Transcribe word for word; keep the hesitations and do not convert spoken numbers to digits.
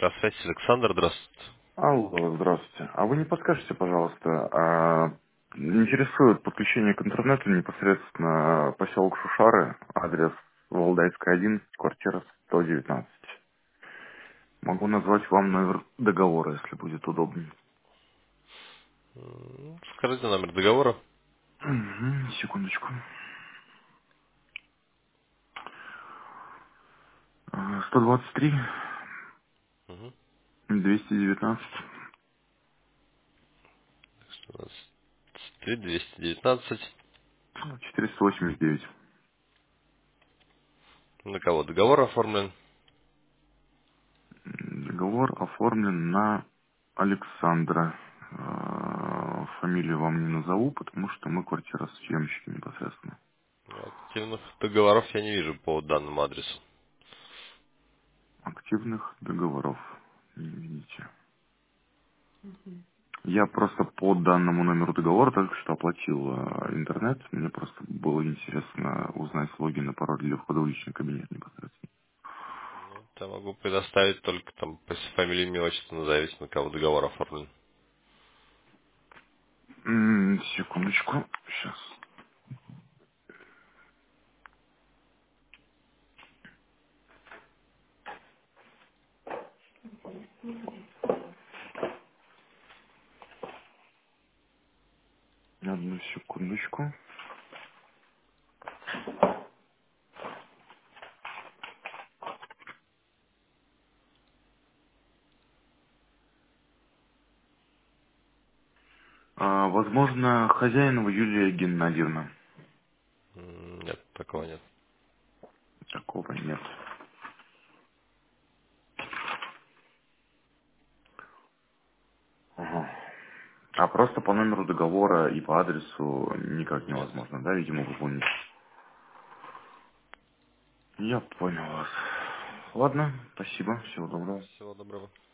Электросвязь, Александр, здравствуйте. Алло, здравствуйте. А вы не подскажете, пожалуйста, а интересует подключение к интернету непосредственно поселок Шушары, адрес Валдайская, один, квартира сто девятнадцать. Могу назвать вам номер договора, если будет удобнее. М, Скажите номер договора. Мгм, секундочку. А, сто двадцать три, Угу. двести девятнадцать, двести девятнадцать. четыреста восемьдесят девять. На кого договор оформлен? Договор оформлен на Александра. Э, Фамилию вам не назову, потому что мы квартиросъемщики непосредственно. Активных договоров я не вижу по данному адресу. Активных договоров не видите. Я просто по данному номеру договора только что оплатил э, интернет. Мне просто было интересно узнать логин и пароль для входа в личный кабинет непосредственно. Ну, я могу предоставить только там по фамилии, имя, отчество назовите, на кого договор оформлен. М, секундочку. Сейчас. Одну секундочку. А, возможно, Хозяинова Юлия Геннадьевна. М, Нет, такого нет. Такого нет. Ага. А просто по номеру договора и по адресу никак Нет. невозможно, да, видимо, выполнить. Я понял вас. Ладно, спасибо, всего доброго. Всего доброго.